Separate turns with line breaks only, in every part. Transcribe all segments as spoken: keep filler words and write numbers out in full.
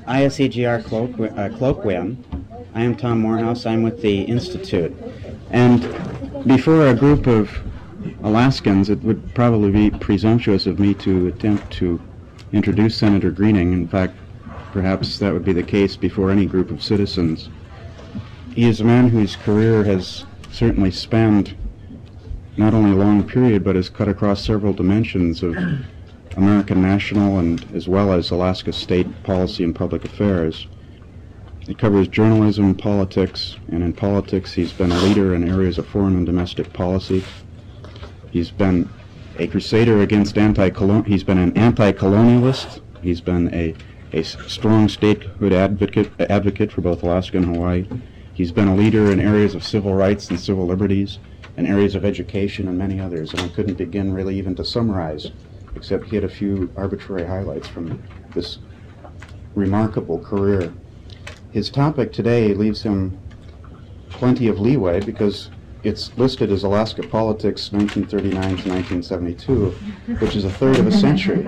I S E G R colloqu- uh, colloquium. I am Tom Morehouse. I'm with the Institute. And before a group of Alaskans, it would probably be presumptuous of me to attempt to introduce Senator Greening. In fact, perhaps that would be the case before any group of citizens. He is a man whose career has certainly spanned not only a long period, but has cut across several dimensions of American national and as well as Alaska state policy and public affairs. It covers journalism, politics, and in politics he's been a leader in areas of foreign and domestic policy. He's been a crusader against anti-colon. He's been an anti-colonialist. He's been a, a strong statehood advocate advocate for both Alaska and Hawaii. He's been a leader in areas of civil rights and civil liberties, and areas of education and many others. And I couldn't begin really even to summarize, except hit a few arbitrary highlights from this remarkable career. His topic today leaves him plenty of leeway because it's listed as Alaska Politics nineteen thirty-nine to nineteen seventy-two, which is a third of a century.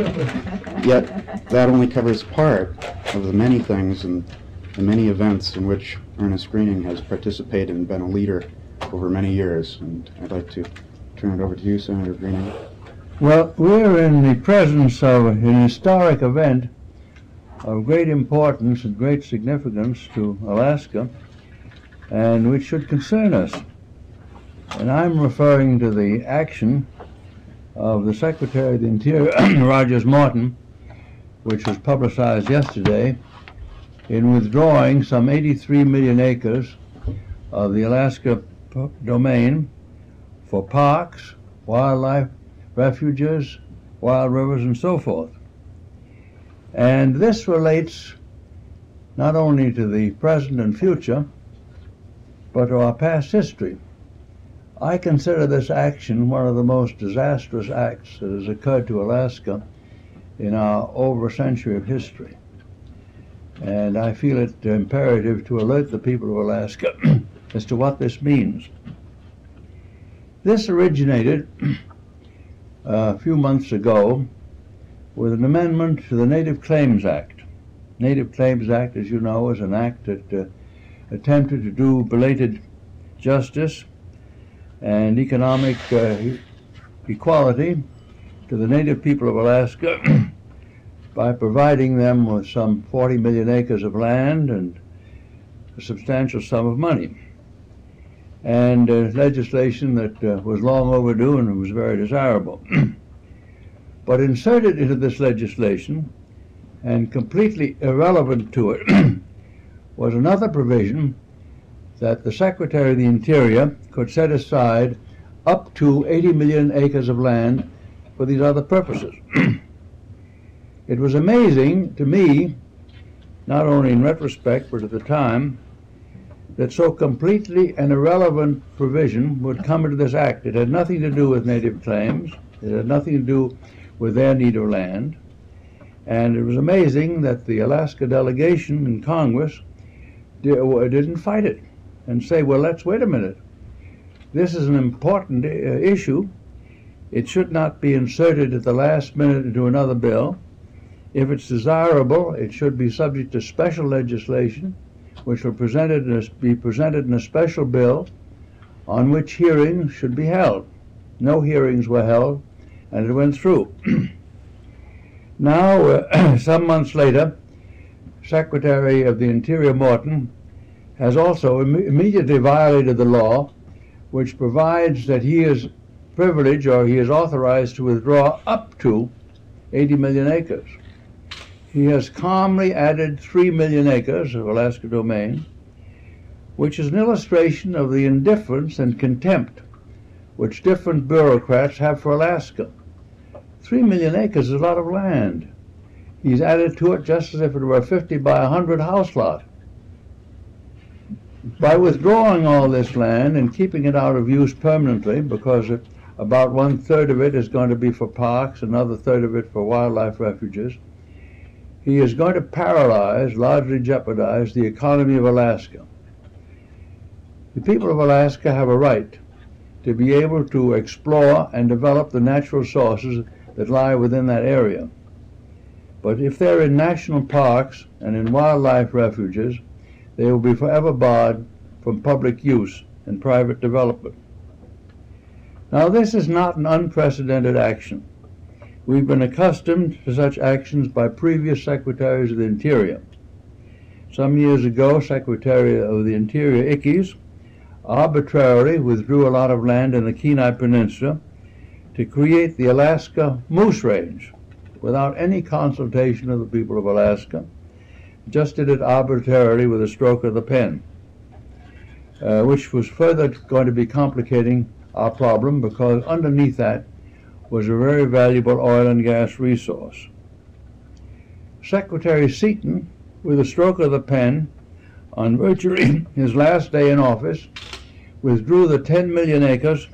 Yet that only covers part of the many things and the many events in which Ernest Greening has participated and been a leader over many years. And I'd like to turn it over to you, Senator Greening.
Well, we're in the presence of an historic event of great importance and great significance to Alaska, and which should concern us. And I'm referring to the action of the Secretary of the Interior, Rogers Morton, which was publicized yesterday, in withdrawing some eighty-three million acres of the Alaska domain for parks, wildlife refuges, wild rivers, and so forth. And this relates not only to the present and future, but to our past history. I consider this action one of the most disastrous acts that has occurred to Alaska in our over a century of history. And I feel it imperative to alert the people of Alaska as to what this means. This originated a few months ago with an amendment to the Native Claims Act. Native Claims Act, as you know, is an act that uh, attempted to do belated justice and economic uh, equality to the native people of Alaska by providing them with some forty million acres of land and a substantial sum of money. And uh, legislation that uh, was long overdue and was very desirable. But inserted into this legislation, and completely irrelevant to it, was another provision that the Secretary of the Interior could set aside up to eighty million acres of land for these other purposes. It was amazing to me, not only in retrospect, but at the time, that so completely an irrelevant provision would come into this act. It had nothing to do with native claims. It had nothing to do with their need of land. And it was amazing that the Alaska delegation in Congress didn't fight it and say, well, let's wait a minute. This is an important uh, issue. It should not be inserted at the last minute into another bill. If it's desirable, it should be subject to special legislation, which will presented in a, be presented in a special bill on which hearings should be held. No hearings were held, and it went through. Now, uh, some months later, Secretary of the Interior Morton has also Im immediately violated the law, which provides that he is privileged or he is authorized to withdraw up to eighty million acres. He has calmly added three million acres of Alaska domain, which is an illustration of the indifference and contempt which different bureaucrats have for Alaska. Three million acres is a lot of land. He's added to it just as if it were a fifty by one hundred house lot. By withdrawing all this land and keeping it out of use permanently, because it, about one third of it is going to be for parks, another third of it for wildlife refuges, he is going to paralyze, largely jeopardize, the economy of Alaska. The people of Alaska have a right to be able to explore and develop the natural sources that lie within that area. But if they're in national parks and in wildlife refuges, they will be forever barred from public use and private development. Now, this is not an unprecedented action. We've been accustomed to such actions by previous Secretaries of the Interior. Some years ago, Secretary of the Interior Ickes arbitrarily withdrew a lot of land in the Kenai Peninsula to create the Alaska Moose Range without any consultation of the people of Alaska, just did it arbitrarily with a stroke of the pen, uh, which was further going to be complicating our problem because underneath that was a very valuable oil and gas resource. Secretary Seaton, with a stroke of the pen, on virtually his last day in office, withdrew the ten million acres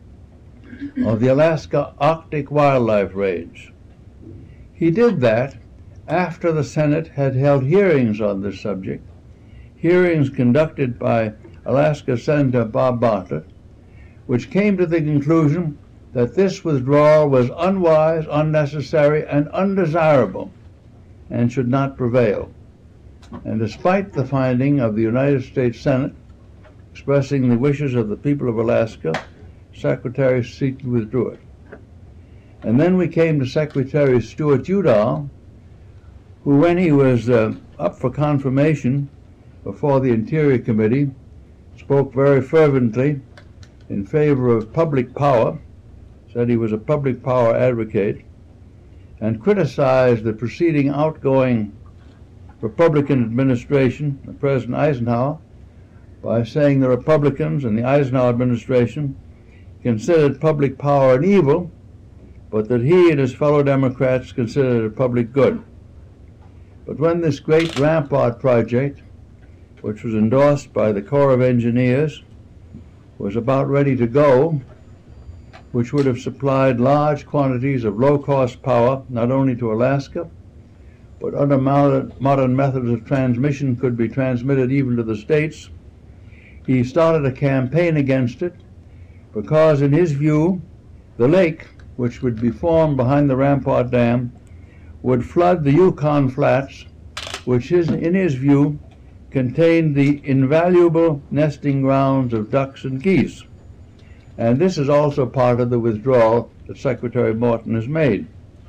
of the Alaska Arctic Wildlife Range. He did that after the Senate had held hearings on this subject, hearings conducted by Alaska Senator Bob Bartlett, which came to the conclusion that this withdrawal was unwise, unnecessary, and undesirable, and should not prevail. And despite the finding of the United States Senate expressing the wishes of the people of Alaska, Secretary Seaton withdrew it. And then we came to Secretary Stuart Udall, who, when he was uh, up for confirmation before the Interior Committee, spoke very fervently in favor of public power, said he was a public power advocate, and criticized the preceding outgoing Republican administration, President Eisenhower, by saying the Republicans and the Eisenhower administration considered public power an evil, but that he and his fellow Democrats considered it a public good. But when this great Rampart project, which was endorsed by the Corps of Engineers, was about ready to go, which would have supplied large quantities of low-cost power not only to Alaska, but other modern methods of transmission could be transmitted even to the states, he started a campaign against it because, in his view, the lake, which would be formed behind the Rampart Dam, would flood the Yukon Flats, which is, in his view, contained the invaluable nesting grounds of ducks and geese. And this is also part of the withdrawal that Secretary Morton has made.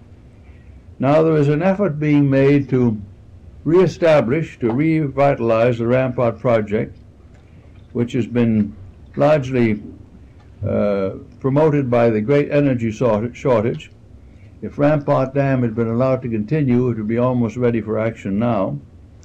Now, there is an effort being made to reestablish, to revitalize the Rampart project, which has been largely uh, promoted by the great energy shortage. If Rampart Dam had been allowed to continue, it would be almost ready for action now.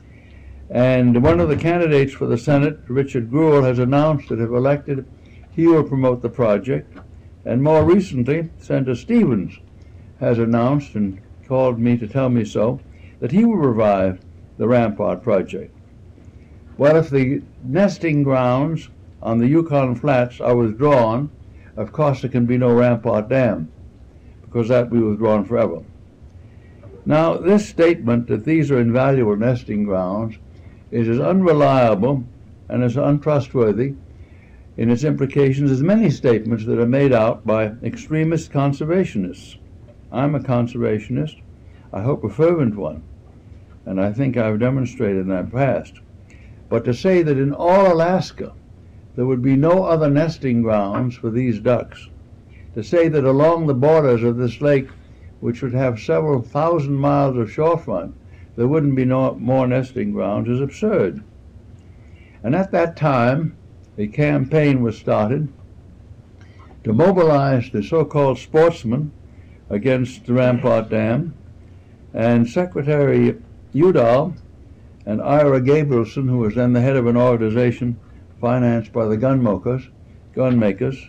And one of the candidates for the Senate, Richard Greuel, has announced that if elected, he will promote the project. And more recently, Senator Stevens has announced, and called me to tell me so, that he will revive the Rampart project. Well, if the nesting grounds on the Yukon Flats are withdrawn, of course there can be no Rampart Dam, because that will be withdrawn forever. Now, this statement that these are invaluable nesting grounds is as unreliable and as untrustworthy in its implications as many statements that are made out by extremist conservationists. I'm a conservationist, I hope a fervent one, and I think I've demonstrated in that past. But to say that in all Alaska there would be no other nesting grounds for these ducks, to say that along the borders of this lake, which would have several thousand miles of shorefront, there wouldn't be no more nesting grounds, is absurd. And at that time, a campaign was started to mobilize the so-called sportsmen against the Rampart Dam, and Secretary Udall and Ira Gabrielson, who was then the head of an organization financed by the gunmakers, gun makers,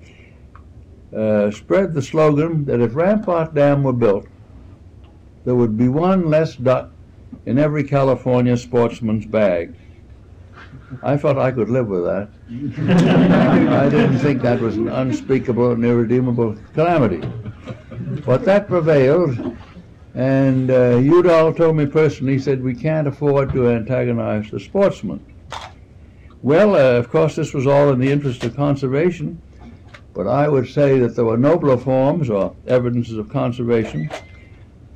uh, spread the slogan that if Rampart Dam were built, there would be one less duck in every California sportsman's bag. I felt I could live with that. I didn't think that was an unspeakable and irredeemable calamity. But that prevailed, and uh, Udall told me personally, he said, we can't afford to antagonize the sportsmen. Well, uh, of course, this was all in the interest of conservation, but I would say that there were nobler forms or evidences of conservation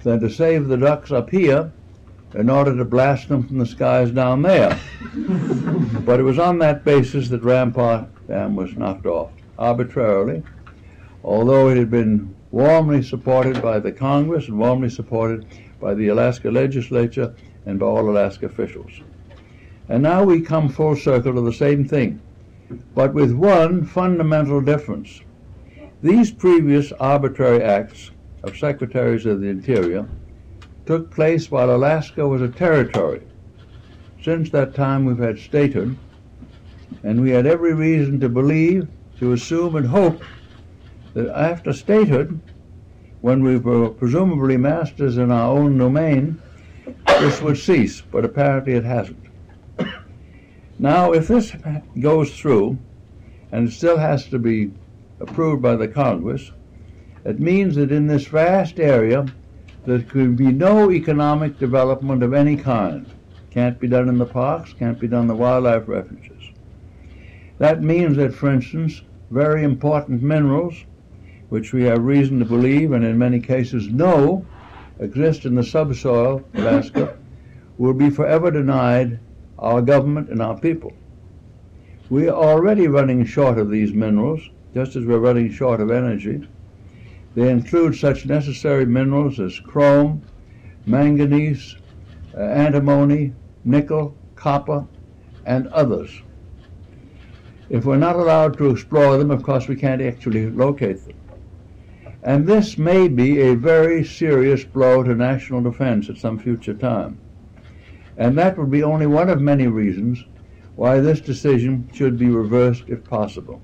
than to save the ducks up here in order to blast them from the skies down there. But it was on that basis that Rampart Dam was knocked off, arbitrarily, although it had been warmly supported by the Congress and warmly supported by the Alaska legislature and by all Alaska officials. And now we come full circle to the same thing, but with one fundamental difference. These previous arbitrary acts of Secretaries of the Interior took place while Alaska was a territory. Since that time we've had statehood, and we had every reason to believe, to assume and hope that after statehood, when we were presumably masters in our own domain, this would cease, but apparently it hasn't. Now, if this goes through, and it still has to be approved by the Congress, it means that in this vast area there could be no economic development of any kind. Can't be done in the parks, can't be done in the wildlife refuges. That means that, for instance, very important minerals, which we have reason to believe, and in many cases know, exist in the subsoil of Alaska, will be forever denied our government and our people. We are already running short of these minerals, just as we're running short of energy. They include such necessary minerals as chrome, manganese, uh, antimony, nickel, copper, and others. If we're not allowed to explore them, of course, we can't actually locate them. And this may be a very serious blow to national defense at some future time. And that would be only one of many reasons why this decision should be reversed if possible.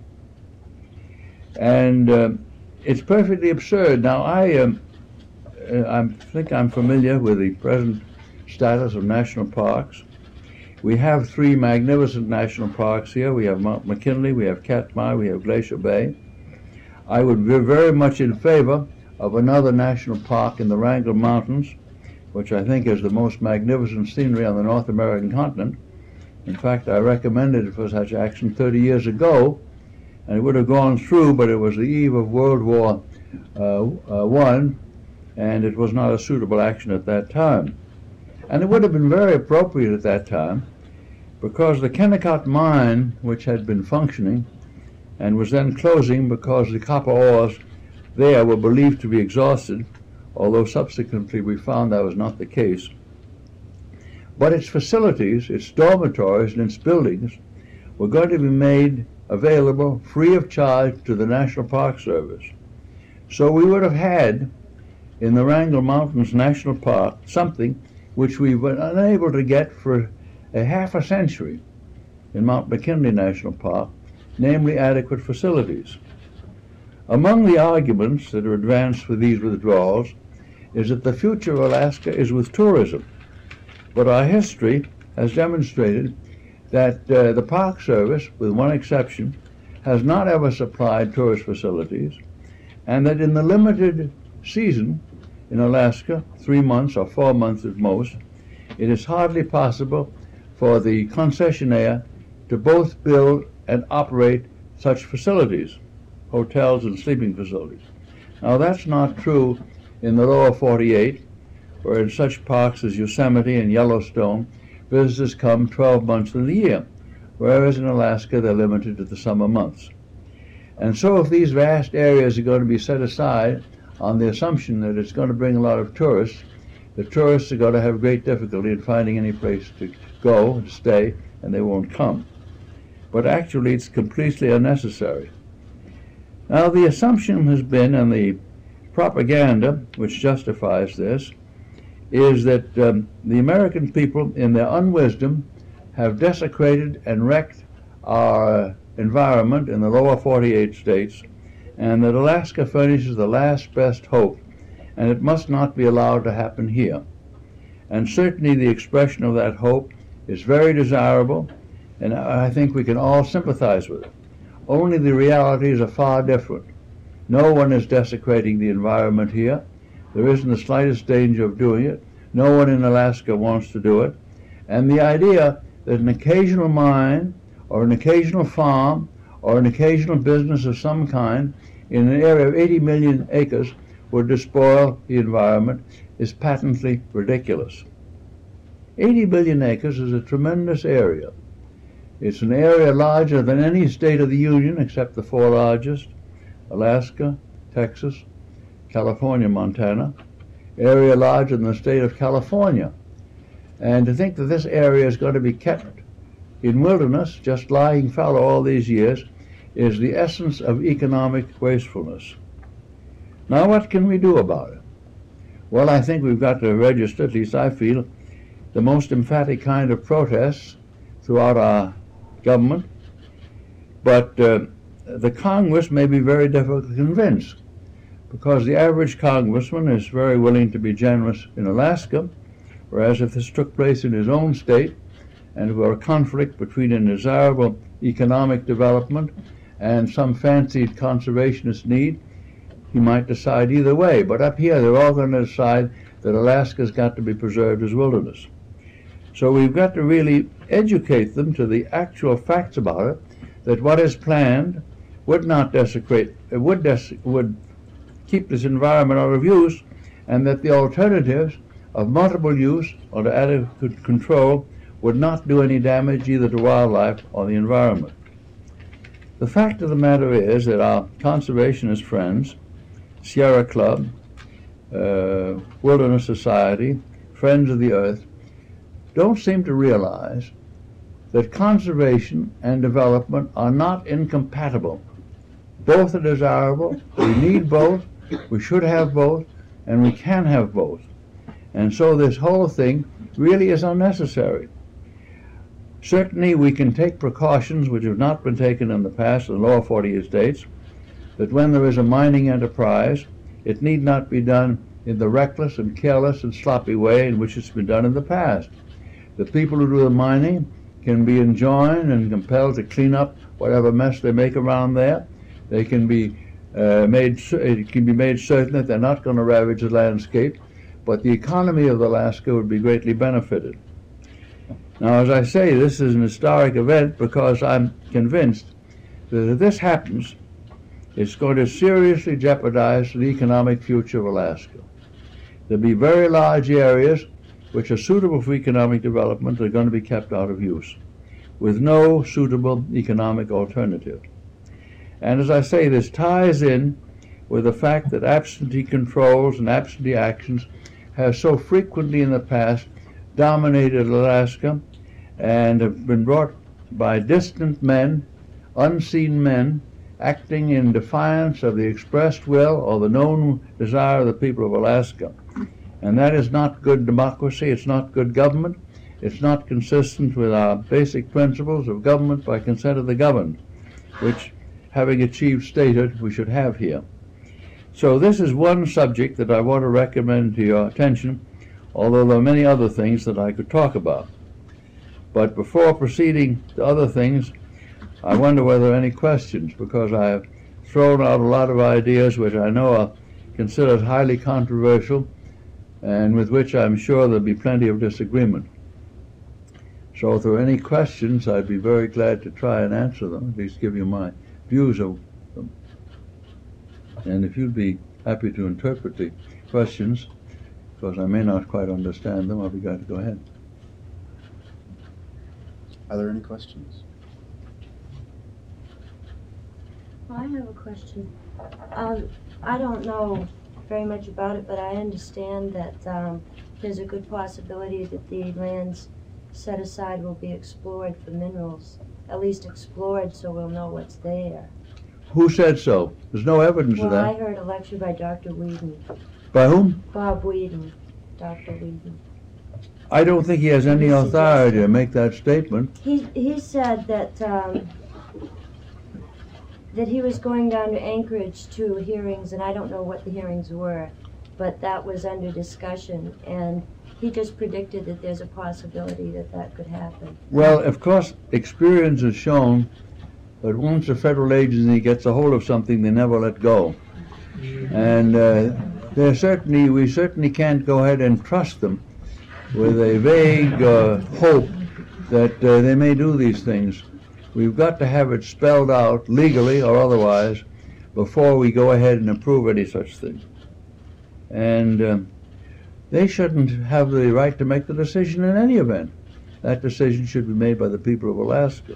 And uh, it's perfectly absurd. Now, I, um, I think I'm familiar with the present status of national parks. We have three magnificent national parks here. We have Mount McKinley, we have Katmai, we have Glacier Bay. I would be very much in favor of another national park in the Wrangell Mountains, which I think is the most magnificent scenery on the North American continent. In fact, I recommended it for such action thirty years ago, and it would have gone through, but it was the eve of World War uh, uh, One, and it was not a suitable action at that time. And it would have been very appropriate at that time, because the Kennecott mine, which had been functioning and was then closing because the copper ores there were believed to be exhausted, although subsequently we found that was not the case. But its facilities, its dormitories, and its buildings were going to be made available free of charge to the National Park Service. So we would have had in the Wrangell Mountains National Park something which we were unable to get for a half a century in Mount McKinley National Park, namely adequate facilities. Among the arguments that are advanced for these withdrawals is that the future of Alaska is with tourism. But our history has demonstrated that uh, the Park Service, with one exception, has not ever supplied tourist facilities, and that in the limited season in Alaska, three months or four months at most, it is hardly possible for the concessionaire to both build and operate such facilities, hotels and sleeping facilities. Now, that's not true in the lower forty-eight, where in such parks as Yosemite and Yellowstone, visitors come twelve months of the year, whereas in Alaska they're limited to the summer months. And so if these vast areas are going to be set aside on the assumption that it's going to bring a lot of tourists, the tourists are going to have great difficulty in finding any place to go and stay, and they won't come. But actually it's completely unnecessary. Now, the assumption has been, and the propaganda which justifies this, is that um, the American people, in their unwisdom, have desecrated and wrecked our environment in the lower forty-eight states, and that Alaska furnishes the last best hope, and it must not be allowed to happen here. And certainly the expression of that hope is very desirable, and I think we can all sympathize with it. Only the realities are far different. No one is desecrating the environment here. There isn't the slightest danger of doing it. No one in Alaska wants to do it. And the idea that an occasional mine or an occasional farm or an occasional business of some kind in an area of eighty million acres would despoil the environment is patently ridiculous. eighty billion acres is a tremendous area. It's an area larger than any state of the Union except the four largest: Alaska, Texas, California, Montana. Area larger than the state of California. And to think that this area is going to be kept in wilderness, just lying fallow all these years, is the essence of economic wastefulness. Now, what can we do about it? Well, I think we've got to register, at least I feel, the most emphatic kind of protests throughout our government. But uh, the Congress may be very difficult to convince, because the average congressman is very willing to be generous in Alaska, whereas if this took place in his own state, and if there were a conflict between a desirable economic development and some fancied conservationist need, he might decide either way. But up here, they're all going to decide that Alaska's got to be preserved as wilderness. So we've got to really educate them to the actual facts about it, that what is planned would not desecrate, it would, des would keep this environment out of use, and that the alternatives of multiple use or to adequate control would not do any damage either to wildlife or the environment. The fact of the matter is that our conservationist friends, Sierra Club, uh, Wilderness Society, Friends of the Earth, don't seem to realize that conservation and development are not incompatible. Both are desirable. We need both. We should have both, and we can have both. And so this whole thing really is unnecessary. Certainly we can take precautions which have not been taken in the past in the lower forty states, that when there is a mining enterprise, it need not be done in the reckless and careless and sloppy way in which it's been done in the past. The people who do the mining can be enjoined and compelled to clean up whatever mess they make around there. They can be uh, made, it can be made certain that they're not going to ravage the landscape, but the economy of Alaska would be greatly benefited. Now, as I say, this is an historic event because I'm convinced that if this happens, it's going to seriously jeopardize the economic future of Alaska. There'll be very large areas which are suitable for economic development that are going to be kept out of use, with no suitable economic alternative. And as I say, this ties in with the fact that absentee controls and absentee actions have so frequently in the past dominated Alaska and have been brought by distant men, unseen men, acting in defiance of the expressed will or the known desire of the people of Alaska. And that is not good democracy, it's not good government, it's not consistent with our basic principles of government by consent of the governed, which, having achieved statehood, we should have here. So this is one subject that I want to recommend to your attention, although there are many other things that I could talk about. But before proceeding to other things, I wonder whether there are any questions, because I have thrown out a lot of ideas which I know are considered highly controversial and with which I'm sure there'll be plenty of disagreement. So if there are any questions, I'd be very glad to try and answer them, at least give you my views of them. And if you'd be happy to interpret the questions, because I may not quite understand them, I'll be glad to go ahead.
Are there any questions?
I have a question. Um, I don't know very much about it, but I understand that um, there's a good possibility that the lands set aside will be explored for minerals, at least explored so we'll know what's there.
Who said so? There's no evidence
well,
of that.
I heard a lecture by Doctor Whedon.
By whom?
Bob Whedon. Doctor Whedon.
I don't think he has any authority to make that statement.
He, he said that um, that he was going down to Anchorage to hearings, and I don't know what the hearings were, but that was under discussion, and he just predicted that there's a possibility that that could happen.
Well, of course, experience has shown that once a federal agency gets a hold of something, they never let go. And uh, they're certainly, we certainly can't go ahead and trust them with a vague uh, hope that uh, they may do these things. We've got to have it spelled out, legally or otherwise, before we go ahead and approve any such thing. And uh, they shouldn't have the right to make the decision in any event. That decision should be made by the people of Alaska.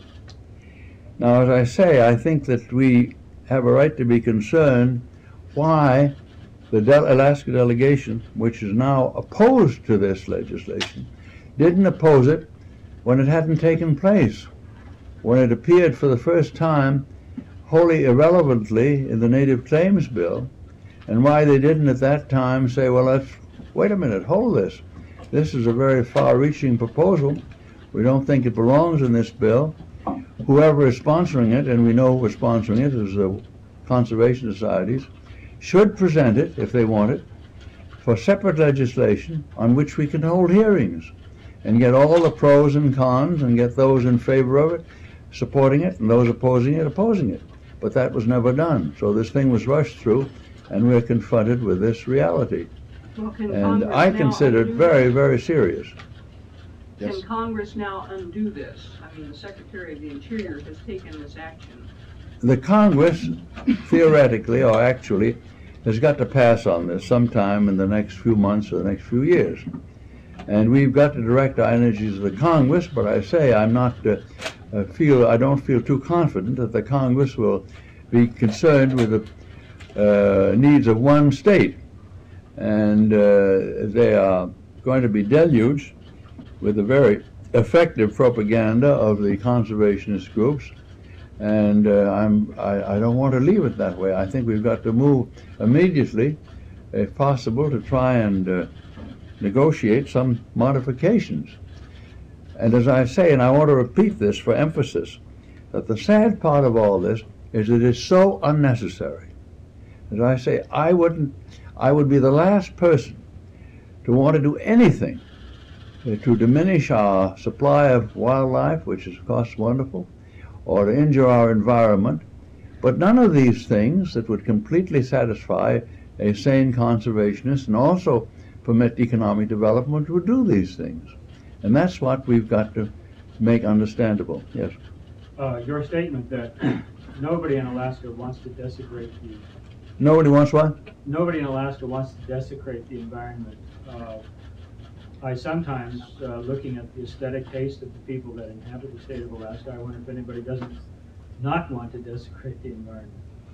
Now, as I say, I think that we have a right to be concerned why the De- Alaska delegation, which is now opposed to this legislation, didn't oppose it when it hadn't taken place, when it appeared for the first time wholly irrelevantly in the Native Claims Bill, and why they didn't at that time say, well, let's, wait a minute, hold this. This is a very far-reaching proposal. We don't think it belongs in this bill. Whoever is sponsoring it, and we know we're sponsoring it as the conservation societies, should present it, if they want it, for separate legislation on which we can hold hearings and get all the pros and cons and get those in favor of it supporting it and those opposing it opposing it. But that was never done. So this thing was rushed through, and we're confronted with this reality.
Well, can
And
Congress
I
now
consider it
undo
very,
this?
very serious.
Yes.
Can Congress now undo this? I mean, the Secretary of the Interior has taken this action.
The Congress, theoretically or actually, has got to pass on this sometime in the next few months or the next few years. And we've got to direct our energies to the Congress, but I say I'm not, uh, uh, feel, I don't feel too confident that the Congress will be concerned with the uh, needs of one state. And uh, they are going to be deluged with the very effective propaganda of the conservationist groups. And uh, I'm, I, I don't want to leave it that way. I think we've got to move immediately, if possible, to try and uh, negotiate some modifications. And as I say, and I want to repeat this for emphasis, that the sad part of all this is it is so unnecessary. As I say, I wouldn't, I would be the last person to want to do anything to diminish our supply of wildlife, which is, of course, wonderful, or to injure our environment. But none of these things that would completely satisfy a sane conservationist and also permit economic development would do these things. And that's what we've got to make understandable. Yes.
Uh, your statement that nobody in Alaska wants to desecrate the
Nobody wants what?
nobody in Alaska wants to desecrate the environment. Uh, I sometimes, uh, looking at the aesthetic taste of the people that inhabit the state of Alaska, I wonder if anybody doesn't not want to desecrate the environment.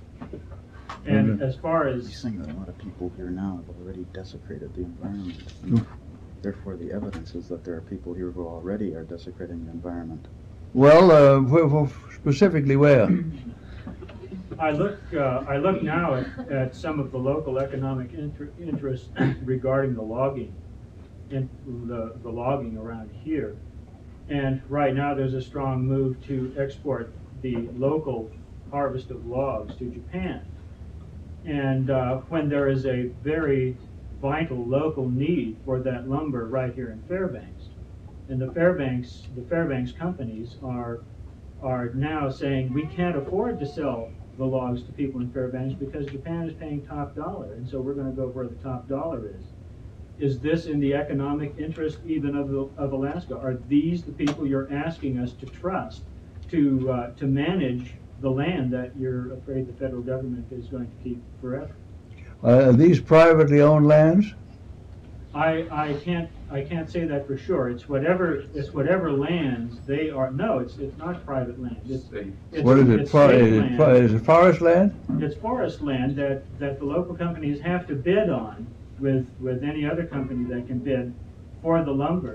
And
Mhm.
as far
He's
as
saying that a lot of people here now have already desecrated the environment.
Mm.
Therefore, the evidence is that there are people here who already are desecrating the environment.
Well, uh, wh- wh- specifically where?
I look, uh, I look now at, at some of the local economic inter- interests regarding the logging, in the, the logging around here. And right now there's a strong move to export the local harvest of logs to Japan. And uh, when there is a very vital local need for that lumber right here in Fairbanks, and the Fairbanks, the Fairbanks companies are are now saying we can't afford to sell the logs to people in Fairbanks because Japan is paying top dollar, and so we're going to go where the top dollar is. Is this in the economic interest even of the, of Alaska? Are these the people you're asking us to trust to uh, to manage the land that you're afraid the federal government is going to keep forever?
Uh, are these privately owned lands?
I, I can't I can't say that for sure. It's whatever it's whatever lands they are. No, it's it's not private land. It's, it's
What is it?
It's
For,
state
is, it
land.
for, is it forest land?
It's forest land that, that the local companies have to bid on with with any other company that can bid for the lumber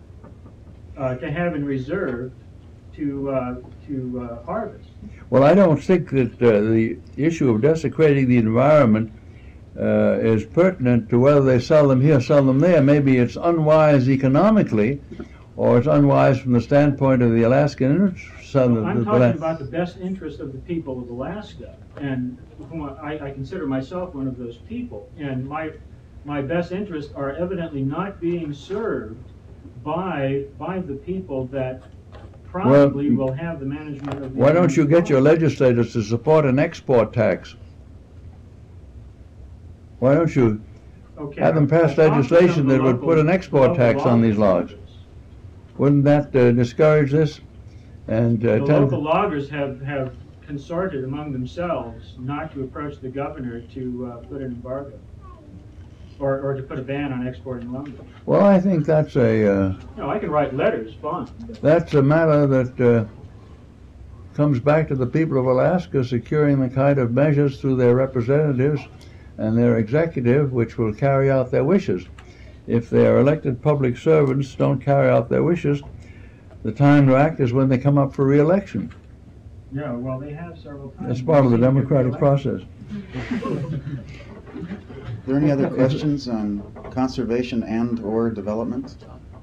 uh, to have in reserve to uh, to uh, harvest.
Well, I don't think that uh, the issue of desecrating the environment uh, is pertinent to whether they sell them here, sell them there. Maybe it's unwise economically, or it's unwise from the standpoint of the Alaskan interest. So the-
I'm
the-
talking
the-
about the best interest of the people of Alaska, and whom I, I consider myself one of those people. And my my best interests are evidently not being served by by the people that probably will have the management of the.
Why don't you get your legislators to support an export tax? Why don't you
Okay,
have them pass
I talked to some of
legislation
the
that would
local-
put an export
local
tax on these logs?
loggers.
Wouldn't that uh, discourage this? And uh,
The
tell-
local loggers have, have consorted among themselves not to approach the governor to uh, put an embargo. or, or to put a ban on exporting lumber.
Well, I think that's a uh,
No, I can write letters, fine.
that's a matter that uh, comes back to the people of Alaska securing the kind of measures through their representatives and their executive which will carry out their wishes. If their elected public servants don't carry out their wishes, the time to act is when they come up for re-election.
Yeah, well, they have several times.
That's part of the
They seem to get
democratic
reelected.
process.
Are there any other questions on conservation and or development?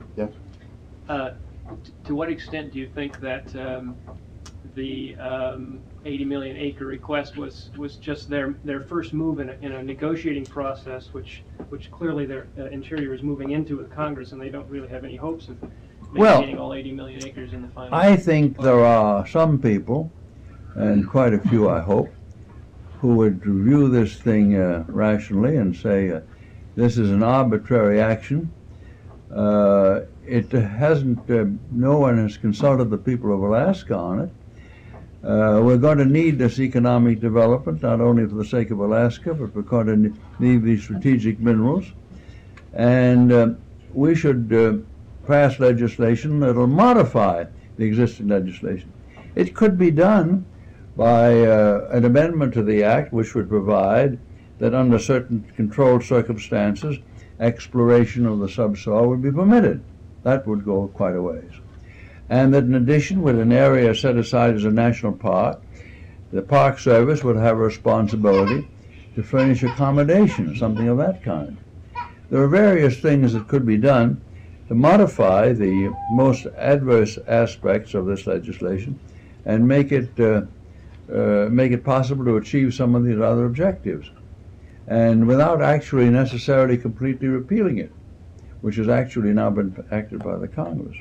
Uh, t- To what extent do you think that um, the um, eighty million acre request was, was just their, their first move in a, in a negotiating process, which, which clearly their uh, Interior is moving into with Congress, and they don't really have any hopes of
Well,
maintaining all eighty million acres in the final?
I think there are some people, and quite a few I hope, who would review this thing uh, rationally and say uh, this is an arbitrary action. Uh, it hasn't, uh, no one has consulted the people of Alaska on it. Uh, we're going to need this economic development, not only for the sake of Alaska, but we're going to need these strategic minerals. And uh, we should uh, pass legislation that will modify the existing legislation. It could be done by uh, an amendment to the Act which would provide that under certain controlled circumstances, exploration of the subsoil would be permitted. That would go quite a ways. And that in addition, with an area set aside as a national park, the Park Service would have a responsibility to furnish accommodation, something of that kind. There are various things that could be done to modify the most adverse aspects of this legislation and make it uh, uh, make it possible to achieve some of these other objectives, and without actually necessarily completely repealing it, which has actually now been acted by the Congress.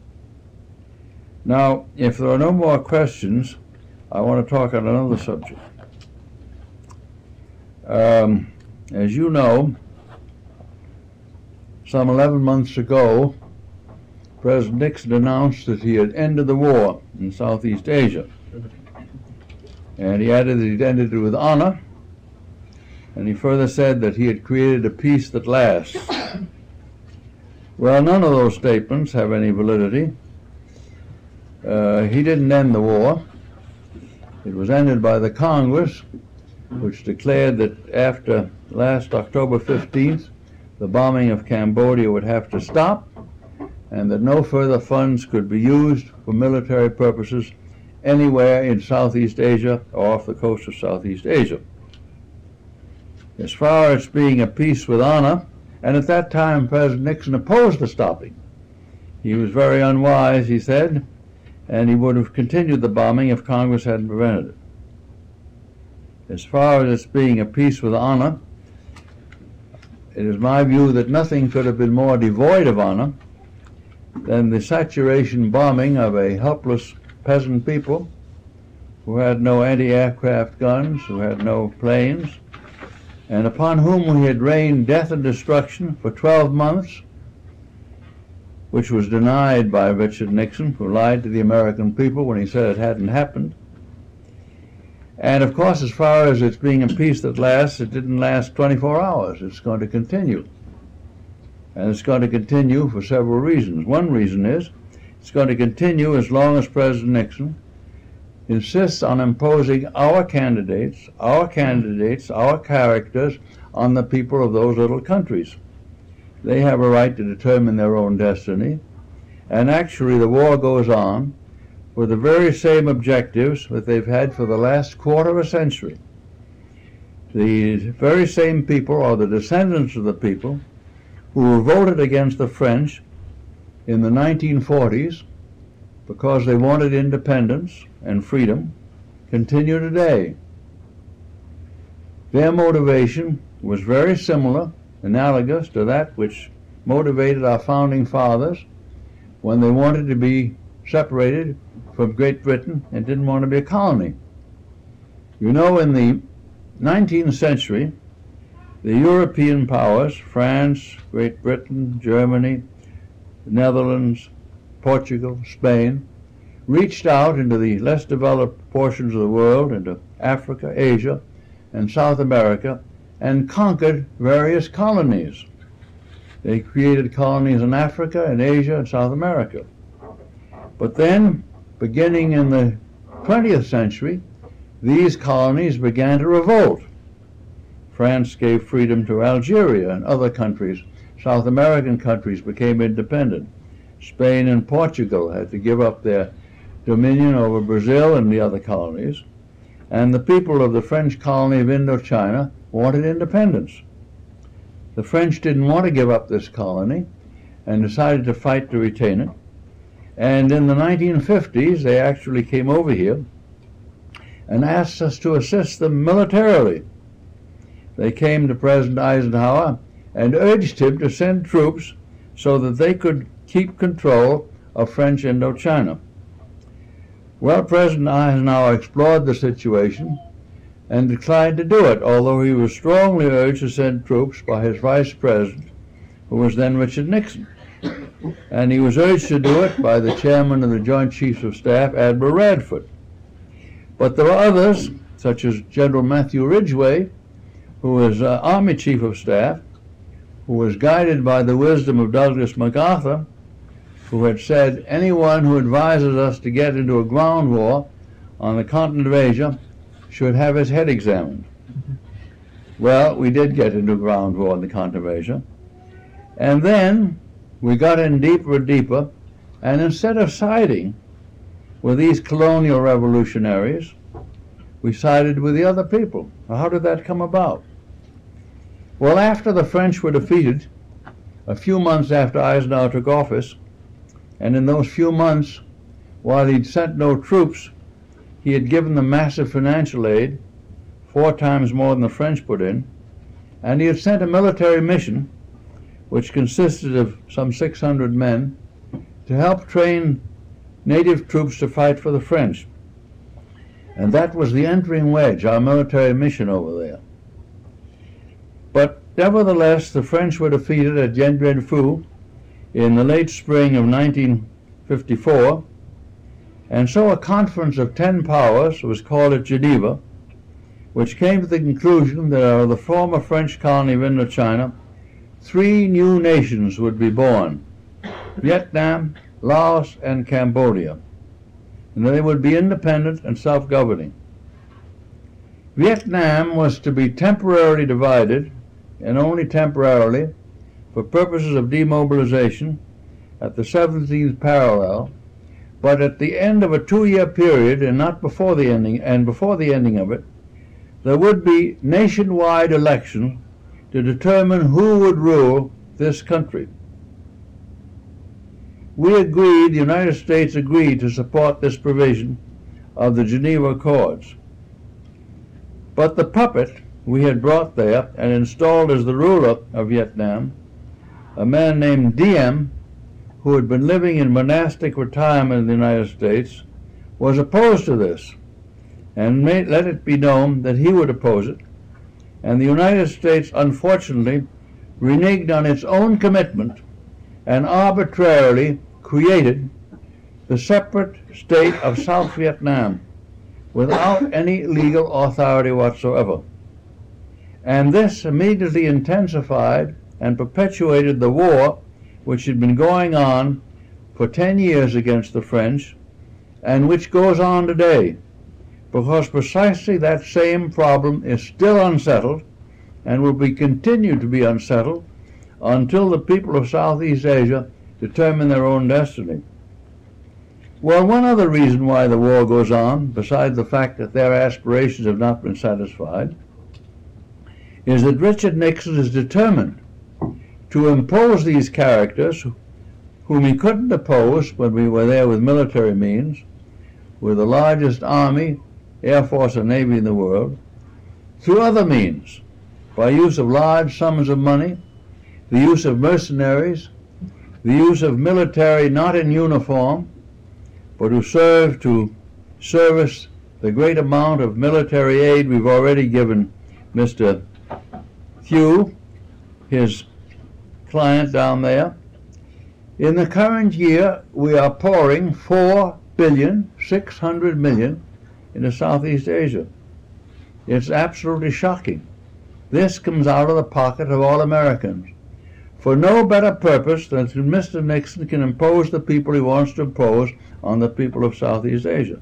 Now, if there are no more questions, I want to talk on another subject. Um, as you know, some eleven months ago, President Nixon announced that he had ended the war in Southeast Asia. And he added that he'd ended it with honor, and he further said that he had created a peace that lasts. Well, none of those statements have any validity. Uh, he didn't end the war. It was ended by the Congress, which declared that after last October fifteenth, the bombing of Cambodia would have to stop, and that no further funds could be used for military purposes anywhere in Southeast Asia or off the coast of Southeast Asia. As far as being a peace with honor, and at that time President Nixon opposed the stopping. He was very unwise, he said, and he would have continued the bombing if Congress hadn't prevented it. As far as its being a peace with honor, it is my view that nothing could have been more devoid of honor than the saturation bombing of a helpless peasant people who had no anti-aircraft guns, who had no planes, and upon whom we had rained death and destruction for twelve months, which was denied by Richard Nixon, who lied to the American people when he said it hadn't happened. And of course, as far as it's being a peace that lasts, it didn't last twenty-four hours. It's going to continue. And it's going to continue for several reasons. One reason is it's going to continue as long as President Nixon insists on imposing our candidates, our candidates, our characters on the people of those little countries. They have a right to determine their own destiny, and actually the war goes on with the very same objectives that they've had for the last quarter of a century. The very same people are the descendants of the people who voted against the French in the nineteen forties because they wanted independence and freedom, continue today. Their motivation was very similar, analogous to that which motivated our founding fathers when they wanted to be separated from Great Britain and didn't want to be a colony. You know, in the nineteenth century, the European powers, France, Great Britain, Germany, the Netherlands, Portugal, Spain, reached out into the less developed portions of the world, into Africa, Asia, and South America, and conquered various colonies. They created colonies in Africa and Asia and South America. But then, beginning in the twentieth century, these colonies began to revolt. France gave freedom to Algeria, and other countries, South American countries, became independent. Spain and Portugal had to give up their dominion over Brazil and the other colonies, and the people of the French colony of Indochina wanted independence. The French didn't want to give up this colony and decided to fight to retain it. And in the nineteen fifties, they actually came over here and asked us to assist them militarily. They came to President Eisenhower and urged him to send troops so that they could keep control of French Indochina. Well, President Eisenhower explored the situation and declined to do it, although he was strongly urged to send troops by his vice president, who was then Richard Nixon. And he was urged to do it by the chairman of the Joint Chiefs of Staff, Admiral Radford. But there were others, such as General Matthew Ridgway, who was uh, Army Chief of Staff, who was guided by the wisdom of Douglas MacArthur, who had said, anyone who advises us to get into a ground war on the continent of Asia should have his head examined. Well, we did get into a ground war on the continent of Asia. And then we got in deeper and deeper, and instead of siding with these colonial revolutionaries, we sided with the other people. Now, how did that come about? Well, after the French were defeated, a few months after Eisenhower took office, and in those few months, while he'd sent no troops, he had given them massive financial aid, four times more than the French put in, and he had sent a military mission, which consisted of some six hundred men, to help train native troops to fight for the French. And that was the entering wedge, our military mission over there. But nevertheless, the French were defeated at Dien Bien Phu in the late spring of nineteen fifty-four, and so a conference of ten powers was called at Geneva, which came to the conclusion that out of the former French colony of Indochina, three new nations would be born: Vietnam, Laos, and Cambodia. And they would be independent and self-governing. Vietnam was to be temporarily divided, and only temporarily, for purposes of demobilization at the seventeenth parallel, but at the end of a two-year period, and not before the ending, and before the ending of it, there would be nationwide elections to determine who would rule this country. We agreed, the United States agreed to support this provision of the Geneva Accords. But the puppet we had brought there and installed as the ruler of Vietnam, a man named Diem, who had been living in monastic retirement in the United States, was opposed to this, and made, let it be known that he would oppose it. And the United States, unfortunately, reneged on its own commitment and arbitrarily created the separate state of South Vietnam without any legal authority whatsoever. And this immediately intensified and perpetuated the war which had been going on for ten years against the French, and which goes on today, because precisely that same problem is still unsettled and will be continued to be unsettled until the people of Southeast Asia determine their own destiny. Well, one other reason why the war goes on, besides the fact that their aspirations have not been satisfied, is that Richard Nixon is determined to impose these characters, whom he couldn't oppose when we were there with military means, with the largest army, air force, and navy in the world, through other means, by use of large sums of money, the use of mercenaries, the use of military not in uniform, but who serve to service the great amount of military aid we've already given Mister Thieu, his client down there. In the current year, we are pouring four billion six hundred million into Southeast Asia. It's absolutely shocking. this comes out of the pocket of all Americans, for no better purpose than that Mister Nixon can impose the people he wants to impose on the people of Southeast Asia.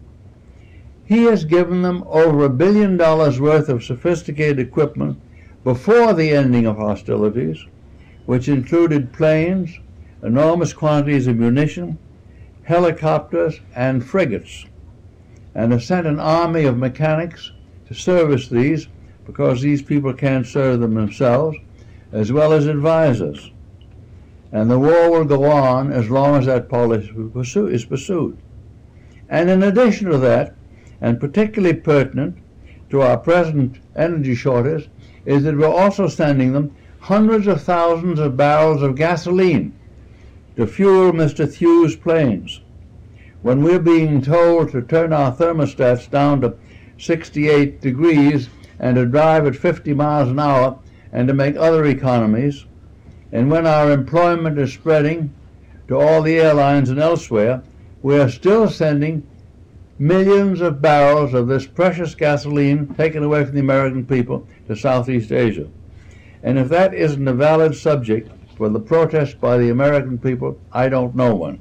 He has given them over a billion dollars worth of sophisticated equipment before the ending of hostilities, which included planes, enormous quantities of munition, helicopters, and frigates, and has sent an army of mechanics to service these, because these people can't serve them themselves, as well as advisors. And the war will go on as long as that policy is pursued. And in addition to that, and particularly pertinent to our present energy shortage, is that we're also sending them hundreds of thousands of barrels of gasoline to fuel Mister Thew's planes, when we're being told to turn our thermostats down to sixty-eight degrees and to drive at fifty miles an hour and to make other economies, and when our employment is spreading to all the airlines and elsewhere, we are still sending millions of barrels of this precious gasoline taken away from the American people to Southeast Asia. And if that isn't a valid subject for the protest by the American people, I don't know one.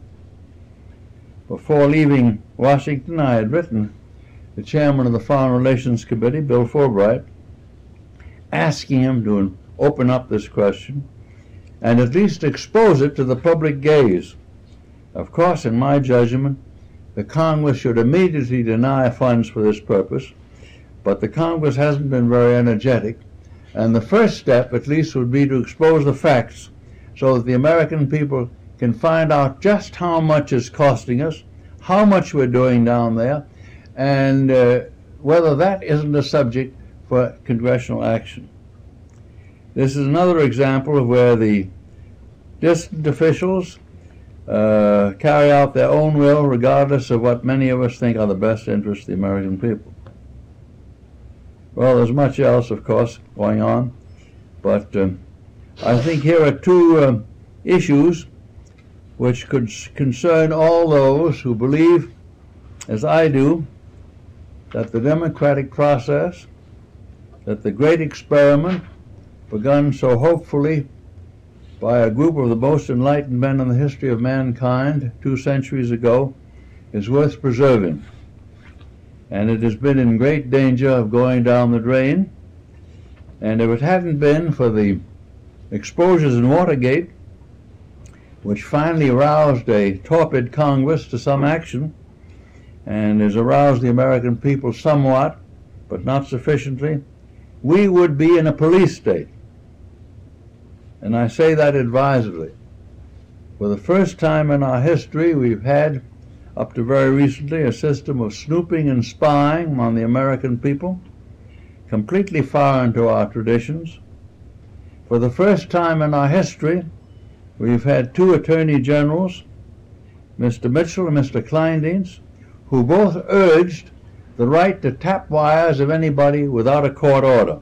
Before leaving Washington, I had written the chairman of the Foreign Relations Committee, Bill Fulbright, asking him to open up this question and at least expose it to the public gaze. Of course, in my judgment, the Congress should immediately deny funds for this purpose, but the Congress hasn't been very energetic, and the first step, at least, would be to expose the facts so that the American people can find out just how much it's costing us, how much we're doing down there, and uh, whether that isn't a subject for congressional action. This is another example of where the distant officials uh, carry out their own will regardless of what many of us think are the best interests of the American people. Well, there's much else, of course, going on, but um, I think here are two uh, issues which could concern all those who believe, as I do, that the democratic process, that the great experiment begun so hopefully by a group of the most enlightened men in the history of mankind two centuries ago, is worth preserving. And it has been in great danger of going down the drain. And if it hadn't been for the exposures in Watergate, which finally roused a torpid Congress to some action, and has aroused the American people somewhat, but not sufficiently, we would be in a police state. And I say that advisedly. For the first time in our history, we've had, up to very recently, a system of snooping and spying on the American people, completely foreign to our traditions. For the first time in our history, we've had two attorney generals, Mister Mitchell and Mister Kleindienst, who both urged the right to tap wires of anybody without a court order.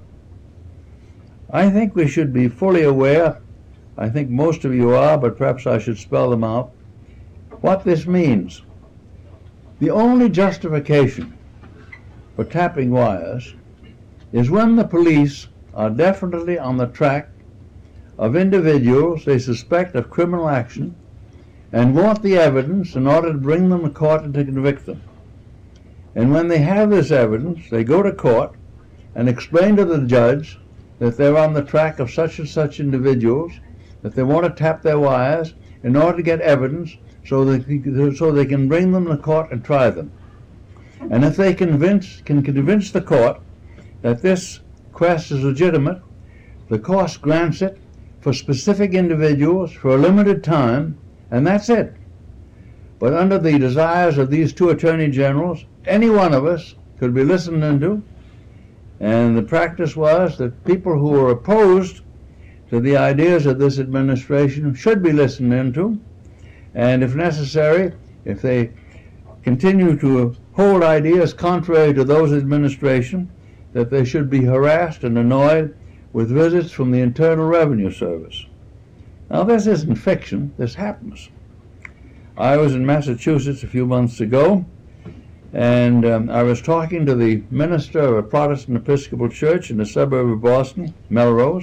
I think we should be fully aware, I think most of you are, but perhaps I should spell them out, what this means. The only justification for tapping wires is when the police are definitely on the track of individuals they suspect of criminal action and want the evidence in order to bring them to court and to convict them. And when they have this evidence, they go to court and explain to the judge that they're on the track of such and such individuals, that they want to tap their wires in order to get evidence so that so they can bring them to court and try them. And if they convince, can convince the court that this quest is legitimate, the court grants it for specific individuals for a limited time, and that's it. But under the desires of these two attorney generals, any one of us could be listened into, and the practice was that people who were opposed to the ideas of this administration should be listened into, and if necessary, if they continue to hold ideas contrary to those of the administration, that they should be harassed and annoyed with visits from the Internal Revenue Service. Now, this isn't fiction, this happens. I was in Massachusetts a few months ago, And um, I was talking to the minister of a Protestant Episcopal church in the suburb of Boston, Melrose,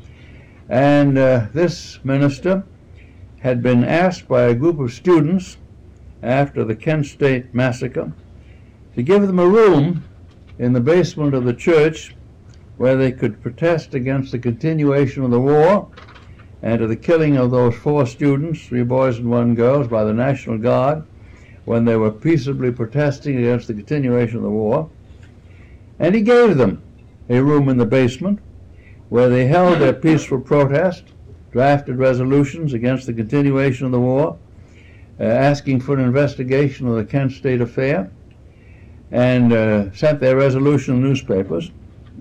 and uh, this minister had been asked by a group of students after the Kent State massacre to give them a room in the basement of the church where they could protest against the continuation of the war and to the killing of those four students, three boys and one girl, by the National Guard when they were peaceably protesting against the continuation of the war. And he gave them a room in the basement where they held their peaceful protest, drafted resolutions against the continuation of the war, uh, asking for an investigation of the Kent State affair, and uh, sent their resolution to newspapers.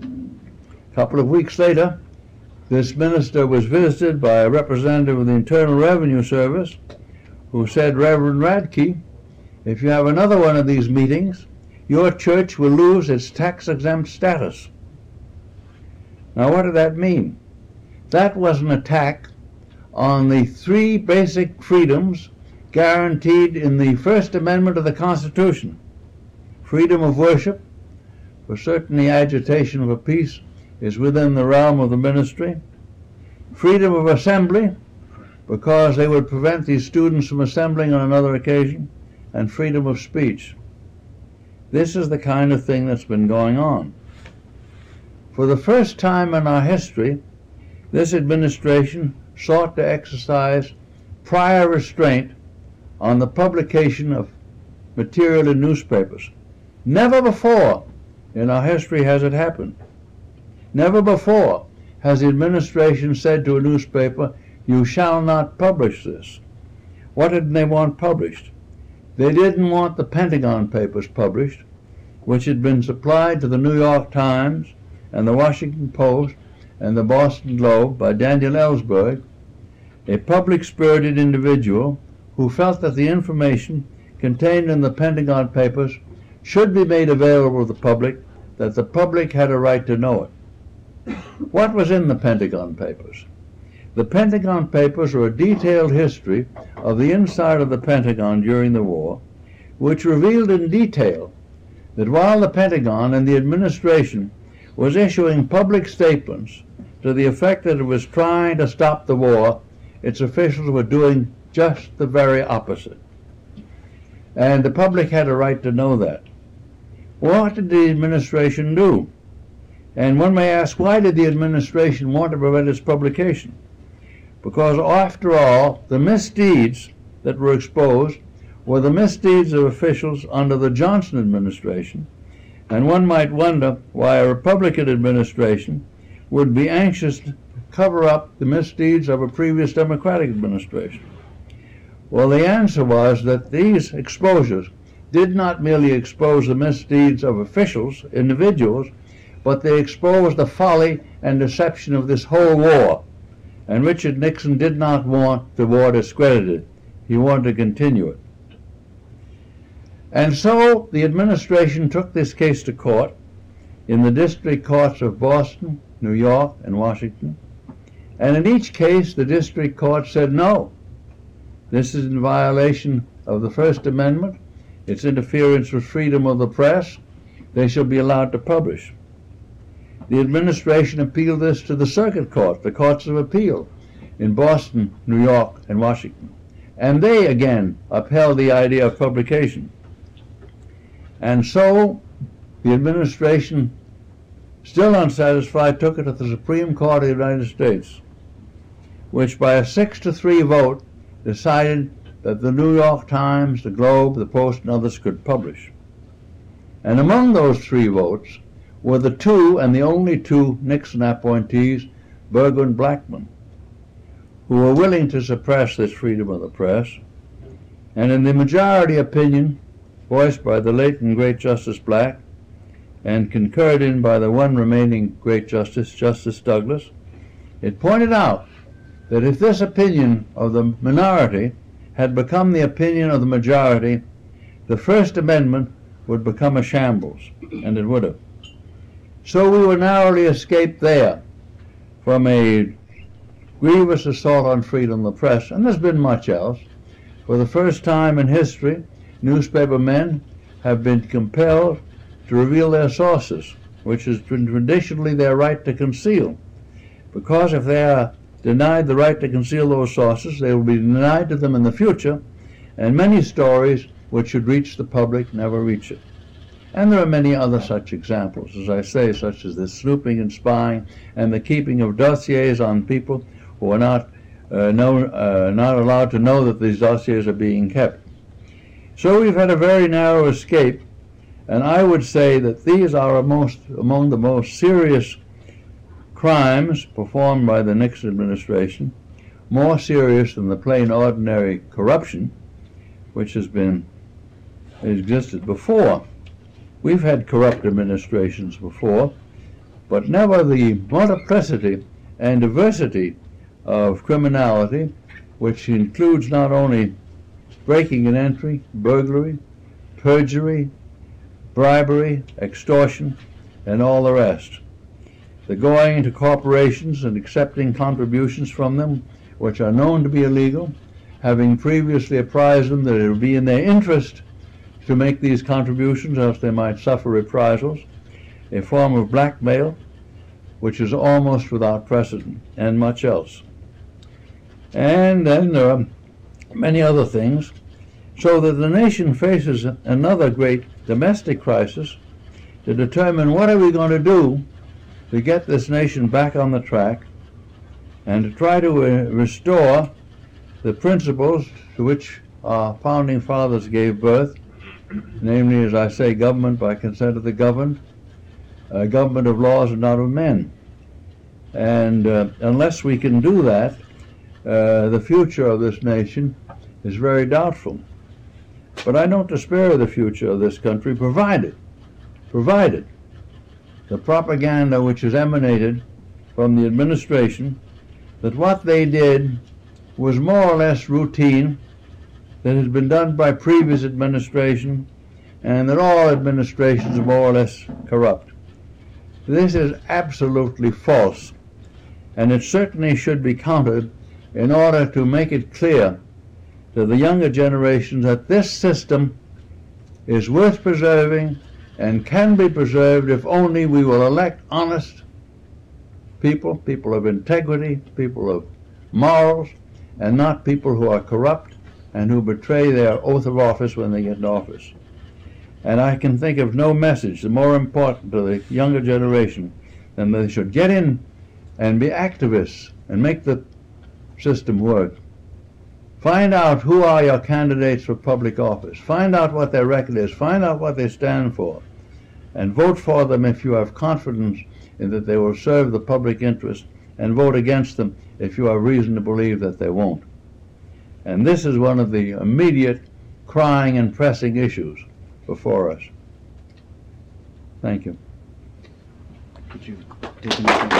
A couple of weeks later, this minister was visited by a representative of the Internal Revenue Service who said, "Reverend Radke, if you have another one of these meetings, your church will lose its tax-exempt status." Now, what did that mean? That was an attack on the three basic freedoms guaranteed in the First Amendment of the Constitution. Freedom of worship, for certain the agitation of a peace is within the realm of the ministry. Freedom of assembly, because they would prevent these students from assembling on another occasion. And freedom of speech. This is the kind of thing that's been going on. For the first time in our history, this administration sought to exercise prior restraint on the publication of material in newspapers. Never before in our history has it happened. Never before has the administration said to a newspaper, "You shall not publish this." What did they want published? They didn't want the Pentagon Papers published, which had been supplied to the New York Times and the Washington Post and the Boston Globe by Daniel Ellsberg, a public-spirited individual who felt that the information contained in the Pentagon Papers should be made available to the public, that the public had a right to know it. What was in the Pentagon Papers? The Pentagon Papers are a detailed history of the inside of the Pentagon during the war, which revealed in detail that while the Pentagon and the administration was issuing public statements to the effect that it was trying to stop the war, its officials were doing just the very opposite. And the public had a right to know that. What did the administration do? And one may ask, why did the administration want to prevent its publication? Because after all, the misdeeds that were exposed were the misdeeds of officials under the Johnson administration, and one might wonder why a Republican administration would be anxious to cover up the misdeeds of a previous Democratic administration. Well, the answer was that these exposures did not merely expose the misdeeds of officials, individuals, but they exposed the folly and deception of this whole war. And Richard Nixon did not want the war discredited. He wanted to continue it. And so the administration took this case to court in the district courts of Boston, New York, and Washington. And in each case, the district court said, no, this is in violation of the First Amendment. It's interference with freedom of the press. They shall be allowed to publish. The administration appealed this to the circuit court, the courts of appeal in Boston, New York, and Washington. And they, again, upheld the idea of publication. And so the administration, still unsatisfied, took it to the Supreme Court of the United States, which by a six to three vote decided that the New York Times, the Globe, the Post, and others could publish. And among those three votes were the two, and the only two, Nixon appointees, Berger and Blackmun, who were willing to suppress this freedom of the press. And in the majority opinion, voiced by the late and great Justice Black, and concurred in by the one remaining great justice, Justice Douglas, it pointed out that if this opinion of the minority had become the opinion of the majority, the First Amendment would become a shambles, and it would have. So we were narrowly escaped there from a grievous assault on freedom of the press, and there's been much else. For the first time in history, newspaper men have been compelled to reveal their sources, which has been traditionally their right to conceal. Because if they are denied the right to conceal those sources, they will be denied to them in the future, and many stories which should reach the public never reach it. And there are many other such examples, as I say, such as the snooping and spying and the keeping of dossiers on people who are not, uh, know, uh, not allowed to know that these dossiers are being kept. So we've had a very narrow escape, and I would say that these are most, among the most serious crimes performed by the Nixon administration, more serious than the plain ordinary corruption which has been existed before. We've had corrupt administrations before, but never the multiplicity and diversity of criminality, which includes not only breaking and entry, burglary, perjury, bribery, extortion, and all the rest. The going into corporations and accepting contributions from them, which are known to be illegal, having previously apprised them that it would be in their interest to make these contributions, else they might suffer reprisals, a form of blackmail which is almost without precedent, and much else. And then there are many other things, so that the nation faces another great domestic crisis to determine what are we going to do to get this nation back on the track and to try to uh, restore the principles to which our founding fathers gave birth, namely, as I say, government by consent of the governed, a government of laws and not of men. And uh, unless we can do that, uh, the future of this nation is very doubtful. But I don't despair of the future of this country, provided, provided the propaganda which has emanated from the administration that what they did was more or less routine, that has been done by previous administration, and that all administrations are more or less corrupt. This is absolutely false, and it certainly should be countered in order to make it clear to the younger generations that this system is worth preserving and can be preserved if only we will elect honest people, people of integrity, people of morals, and not people who are corrupt and who betray their oath of office when they get in office. And I can think of no message more important to the younger generation than they should get in and be activists and make the system work. Find out who are your candidates for public office. Find out what their record is. Find out what they stand for. And vote for them if you have confidence in that they will serve the public interest, and vote against them if you have reason to believe that they won't. And this is one of the immediate, crying and pressing issues before us. Thank you.
Could you take anything?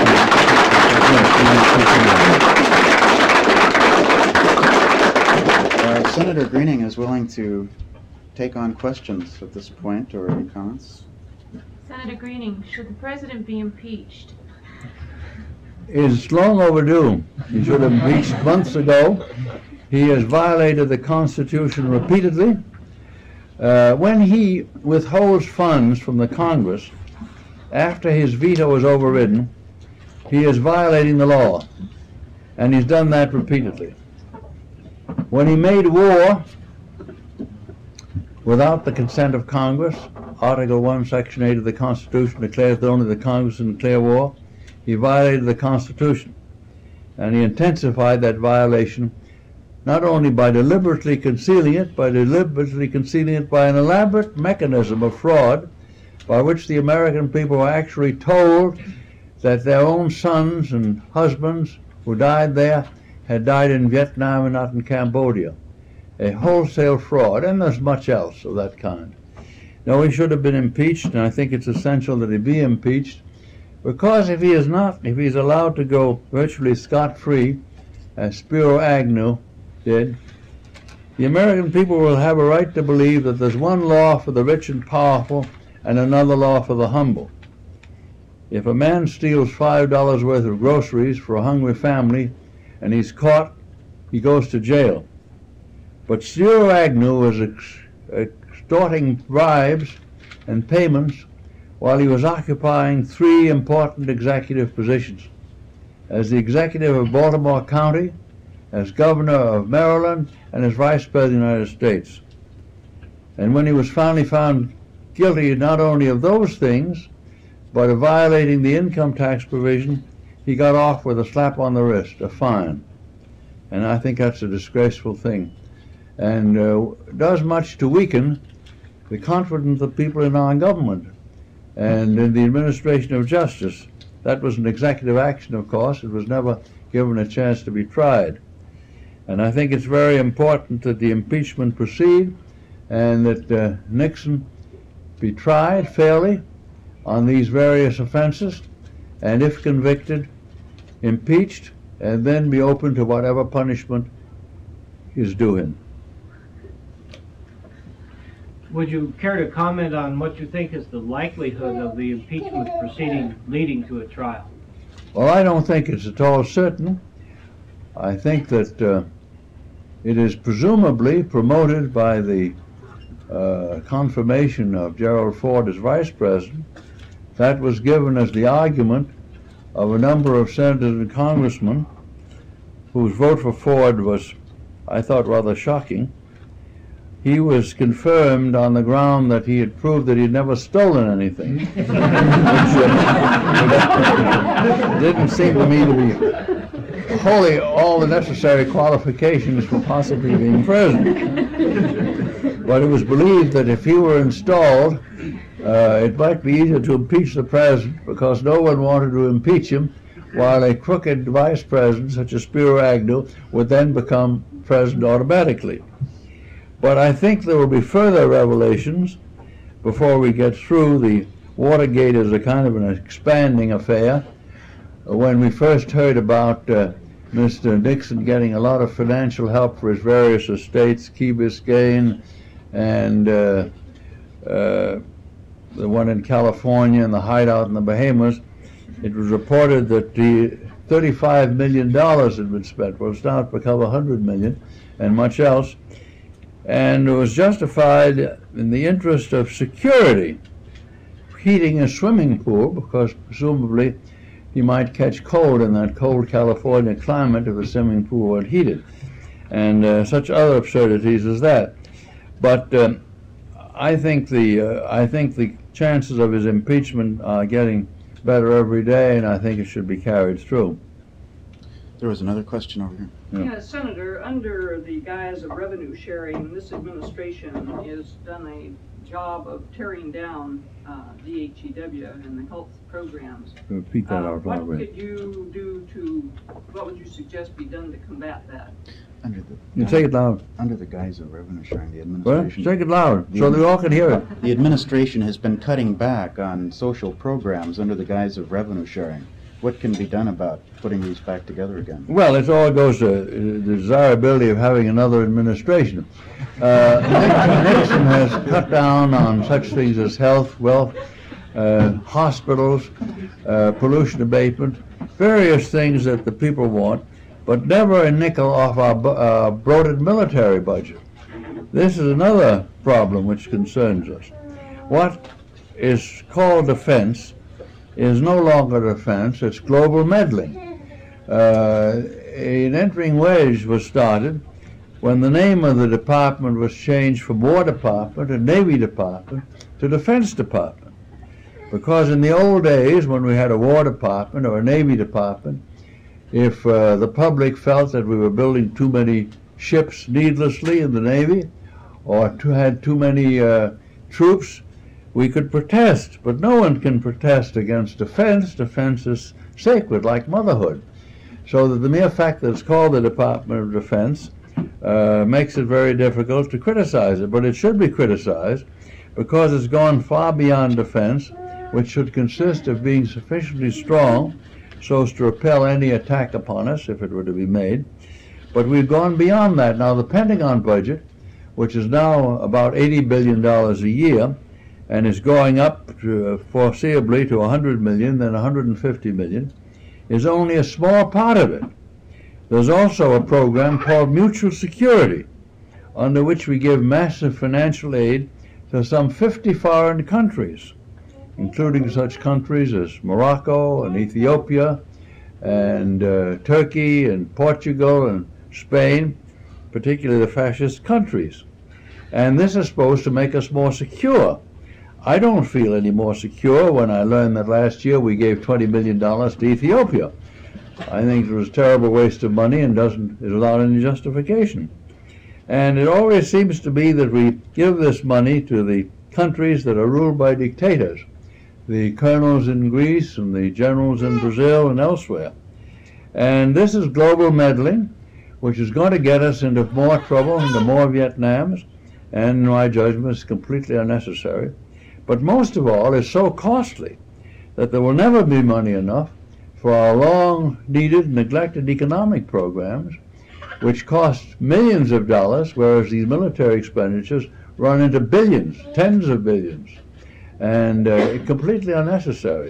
Uh, Senator Greening is willing to take on questions at this point, or any comments?
Senator Greening, should the president be impeached?
It's long overdue. He should have impeached months ago. He has violated the Constitution repeatedly. Uh, when he withholds funds from the Congress after his veto is overridden, he is violating the law, and he's done that repeatedly. When he made war without the consent of Congress, Article one, Section eight of the Constitution declares that only the Congress can declare war, he violated the Constitution. And he intensified that violation not only by deliberately concealing it, but deliberately concealing it by an elaborate mechanism of fraud by which the American people were actually told that their own sons and husbands who died there had died in Vietnam and not in Cambodia. A wholesale fraud, and there's much else of that kind. No, he should have been impeached, and I think it's essential that he be impeached, because if he is not, if he's allowed to go virtually scot-free, as Spiro Agnew did, the American people will have a right to believe that there's one law for the rich and powerful and another law for the humble. If a man steals five dollars worth of groceries for a hungry family and he's caught, he goes to jail. But Spiro Agnew was extorting bribes and payments while he was occupying three important executive positions: as the executive of Baltimore County, as governor of Maryland, and as vice president of the United States. And when he was finally found guilty not only of those things, but of violating the income tax provision, he got off with a slap on the wrist, a fine. And I think that's a disgraceful thing, and uh, does much to weaken the confidence of people in our government and in the administration of justice. That was an executive action, of course. It was never given a chance to be tried. And I think it's very important that the impeachment proceed and that uh, Nixon be tried fairly on these various offenses, and if convicted, impeached, and then be open to whatever punishment is due him.
Would you care to comment on what you think is the likelihood of the impeachment proceeding leading to a trial?
Well, I don't think it's at all certain. I think that uh, it is presumably promoted by the uh, confirmation of Gerald Ford as vice president. That was given as the argument of a number of senators and congressmen whose vote for Ford was, I thought, rather shocking. He was confirmed on the ground that he had proved that he'd never stolen anything, which uh, didn't seem to me to be wholly all the necessary qualifications for possibly being president. But it was believed that if he were installed, uh, it might be easier to impeach the president, because no one wanted to impeach him while a crooked vice president such as Spiro Agnew would then become president automatically. But I think there will be further revelations before we get through. The Watergate is a kind of an expanding affair. When we first heard about uh, Mister Nixon getting a lot of financial help for his various estates, Key Biscayne and uh, uh, the one in California and the hideout in the Bahamas, it was reported that the thirty-five million dollars had been spent. Well, it's now become one hundred million dollars and much else. And it was justified in the interest of security, heating a swimming pool, because presumably he might catch cold in that cold California climate if the swimming pool weren't heated, and uh, such other absurdities as that. But um, I think the uh, I think the chances of his impeachment are getting better every day, and I think it should be carried through.
There was another question over here.
Yeah.
Yeah, Senator, under the guise of revenue sharing, this administration has done a job of tearing down uh, D H E W and the health programs.
Repeat that
Uh,
out
What
loud. Ray.
could you do to, what would you suggest be done to combat that?
Under the
You take it loud.
under the guise of revenue sharing, the
Well,
administration
take it loud so they all can hear it.
the administration has been cutting back on social programs under the guise of revenue sharing. What can be done about putting these back together again?
Well, it all goes to uh, the desirability of having another administration. Uh, Nixon has cut down on such things as health, wealth, uh, hospitals, uh, pollution abatement, various things that the people want, but never a nickel off our bu- uh, bloated military budget. This is another problem which concerns us. What is called defense is no longer defense, it's global meddling. Uh, an entering wedge was started when the name of the department was changed from War Department to Navy Department to Defense Department. Because in the old days, when we had a War Department or a Navy Department, if uh, the public felt that we were building too many ships needlessly in the Navy, or too, had too many uh, troops, we could protest. But no one can protest against defense. Defense is sacred, like motherhood. So that the mere fact that it's called the Department of Defense uh, makes it very difficult to criticize it. But it should be criticized because it's gone far beyond defense, which should consist of being sufficiently strong so as to repel any attack upon us if it were to be made. But we've gone beyond that. Now the Pentagon budget, which is now about eighty billion dollars a year, and is going up to, uh, foreseeably to one hundred million, then one hundred fifty million, is only a small part of it. There's also a program called Mutual Security, under which we give massive financial aid to some fifty foreign countries, including such countries as Morocco and Ethiopia and uh, Turkey and Portugal and Spain, particularly the fascist countries. And this is supposed to make us more secure. I don't feel any more secure when I learned that last year we gave twenty million dollars to Ethiopia. I think it was a terrible waste of money and doesn't is without any justification. And it always seems to be that we give this money to the countries that are ruled by dictators, the colonels in Greece and the generals in Brazil and elsewhere. And this is global meddling, which is going to get us into more trouble, into more Vietnams, and in my judgment is completely unnecessary. But most of all, it's so costly that there will never be money enough for our long-needed, neglected economic programs, which cost millions of dollars, whereas these military expenditures run into billions, tens of billions, and uh, completely unnecessary.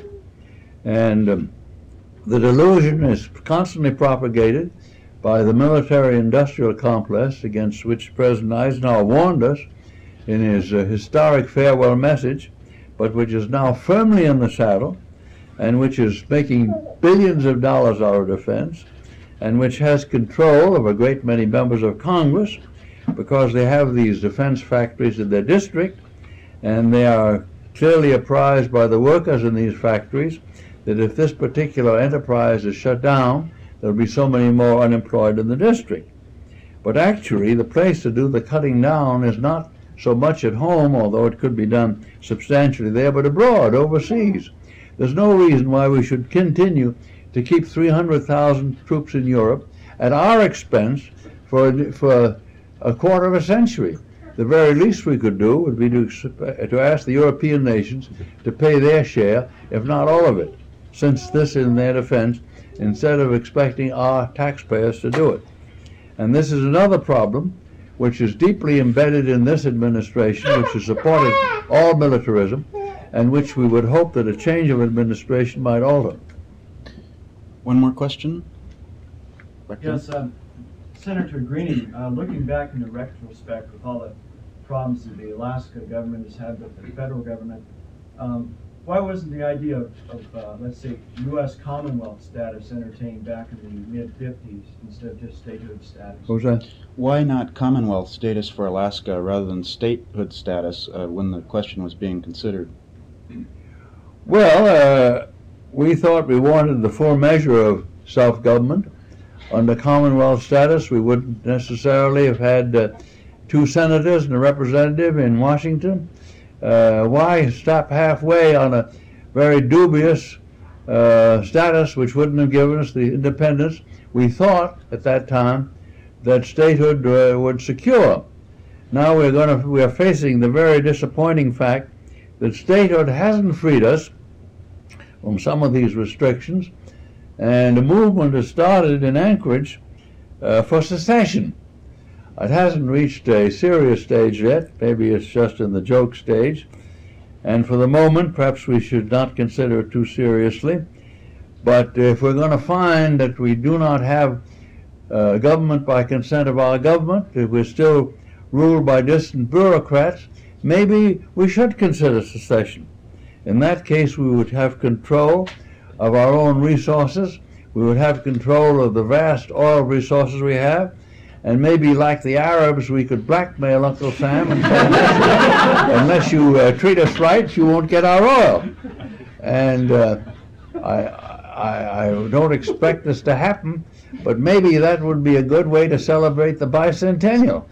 And um, the delusion is constantly propagated by the military-industrial complex against which President Eisenhower warned us in his uh, historic farewell message, but which is now firmly in the saddle, and which is making billions of dollars out of defense, and which has control of a great many members of Congress because they have these defense factories in their district, and they are clearly apprised by the workers in these factories that if this particular enterprise is shut down, there will be so many more unemployed in the district. But actually, the place to do the cutting down is not so much at home, although it could be done substantially there, but abroad, overseas. There's no reason why we should continue to keep three hundred thousand troops in Europe at our expense for, for a quarter of a century. The very least we could do would be to, to ask the European nations to pay their share, if not all of it, since this is in their defense, instead of expecting our taxpayers to do it. And this is another problem which is deeply embedded in this administration, which has supported all militarism, and which we would hope that a change of administration might alter.
One more question? Rector?
Yes, um, Senator Greening, uh, looking back in the retrospect with all the problems that the Alaska government has had with the federal government, um, why wasn't the idea of, of uh, let's say, U S Commonwealth status entertained back in the mid fifties instead of just statehood status?
What was that?
Why not Commonwealth status for Alaska rather than statehood status uh, when the question was being considered?
Well, uh, we thought we wanted the full measure of self-government. Under Commonwealth status, we wouldn't necessarily have had uh, two senators and a representative in Washington. Uh, why stop halfway on a very dubious uh, status which wouldn't have given us the independence we thought at that time that statehood uh, would secure? Now we're going to we are facing the very disappointing fact that statehood hasn't freed us from some of these restrictions, and a movement has started in Anchorage uh, for secession. It hasn't reached a serious stage yet. Maybe it's just in the joke stage. And for the moment, perhaps we should not consider it too seriously. But if we're going to find that we do not have uh, government by consent of our government, if we're still ruled by distant bureaucrats, maybe we should consider secession. In that case, we would have control of our own resources. We would have control of the vast oil resources we have. And maybe, like the Arabs, we could blackmail Uncle Sam and say, unless you uh, treat us right, you won't get our oil. And uh, I, I, I don't expect this to happen, but maybe that would be a good way to celebrate the bicentennial.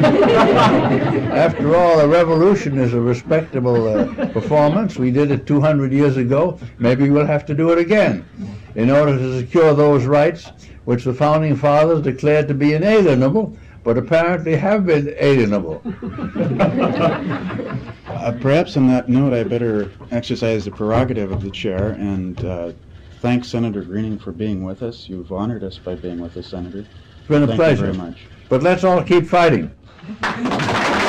After all, a revolution is a respectable uh, performance. We did it two hundred years ago. Maybe we'll have to do it again in order to secure those rights which the Founding Fathers declared to be inalienable, but apparently have been alienable.
Uh, perhaps on that note, I better exercise the prerogative of the chair and uh, thank Senator Greening for being with us. You've honored us by being with us, Senator.
It's been a
Thank
pleasure.
you very much.
But let's all keep fighting.